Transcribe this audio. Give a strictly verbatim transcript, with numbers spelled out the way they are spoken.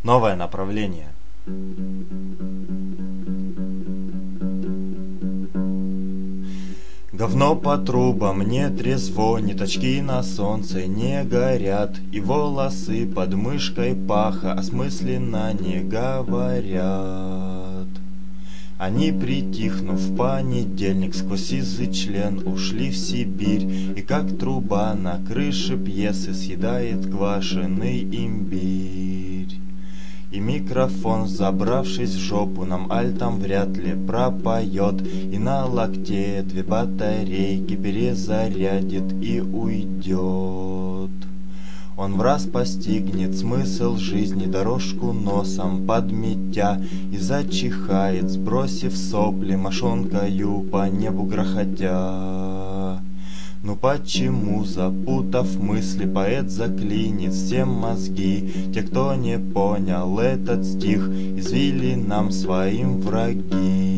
Новое направление. Говно по трубам не трезво, ниточки на солнце не горят, и волосы под мышкой паха осмысленно не говорят. Они, притихнув в понедельник, сквозь сизый член ушли в Сибирь, и как труба на крыше пьесы съедает квашеный имбирь. И микрофон, забравшись в жопу, нам альтом вряд ли пропоет, и на локте две батарейки перезарядит и уйдет. Он враз постигнет смысл жизни, дорожку носом подметя, и зачихает, сбросив сопли, мошонкою по небу грохотя. Ну почему, запутав мысли, поэт заклинит всем мозги? Те, кто не понял этот стих, извели нам своим враги.